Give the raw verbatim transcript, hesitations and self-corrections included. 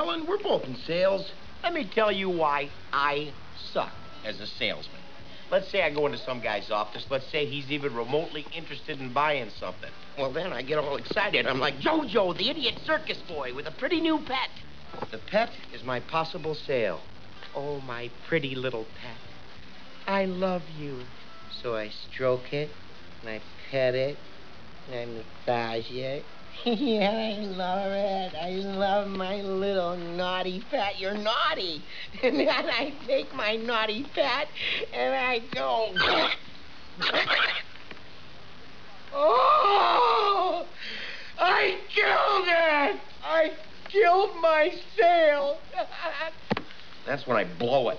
Helen. We're both in sales. Let me tell you why I suck as a salesman. Let's say I go into some guy's office. Let's say he's even remotely interested in buying something. Well, then I get all excited. I'm like, Jojo, the idiot circus boy with a pretty new pet. The pet is my possible sale. Oh, my pretty little pet. I love you. So I stroke it, and I pet it, and I massage it. Yeah, I love it. I love my little naughty pet. You're naughty. And then I take my naughty pet, and I go... Oh! I killed it! I killed my sale! That's when I blow it.